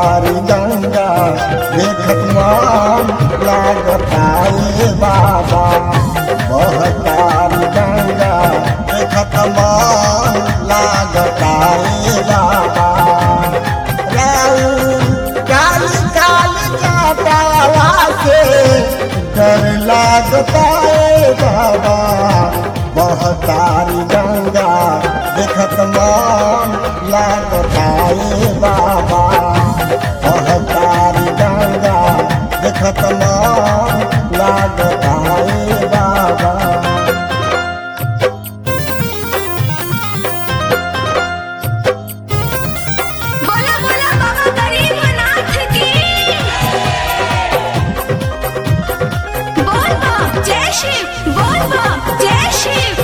तारी गंगा देखत मन लागता ए बाबा बहतारी गंगा देखत मन लागता ए बाबा काली काली जाता से डर लागता ए बाबा बहतारी गंगा देखत मन लागता ए बाबा बहतारी गंगा देखत मन लागता ए बाबा। बोला बोला बाबा गरीबनाथ की बोल बाप जय शिव बोल बाप जय शिव।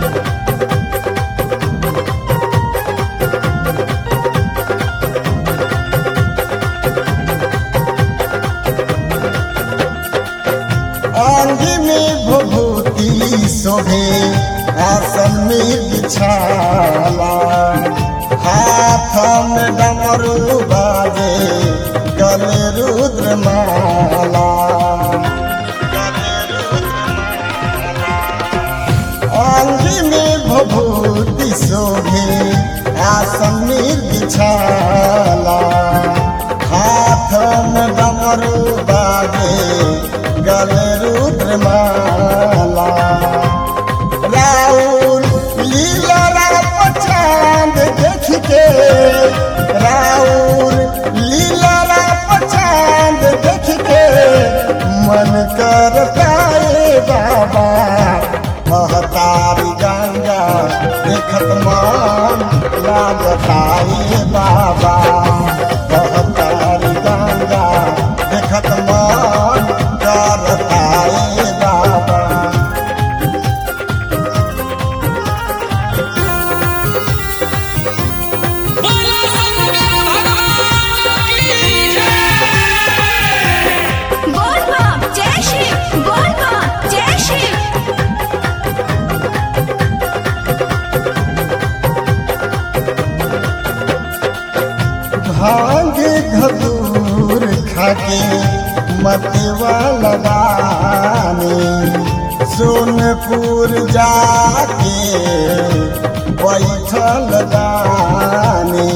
आंधी में भभूति शोभे आसन में बिछाला हाथ में डमरू बाजे गले रुद्र माला आंधी में भभूति शोभे आसन में बिछाला हाथ में डमरू बाजे गले रुद्र माला राउर लीला राप चांद देख के राउर लीला राप चांद देख के मन करता ए बाबा बहतारी गंगा देखत मन लागता ए बाबा बहतारी गंगा देखत मन करता ए बाबा। बोल बाप जय शिव बोल बाप जय शिव। भांग धतूर खाके मतवा लगाने सोनपुर जाके बैठल दानी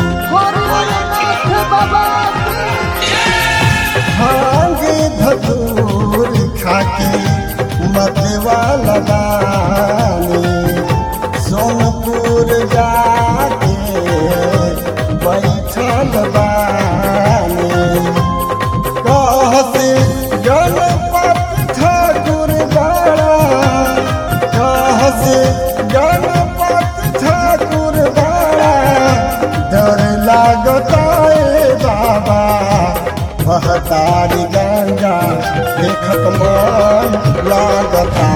भांग धतूर खाके मतवा लगाने सोनपुर जाके बैठल बानी कहसे गणपति ठाकुर बाड़ा कहसे गणपति ठाकुर बाड़ा डर लागता ए बाबा बहतारी गंगा देखत मन लागता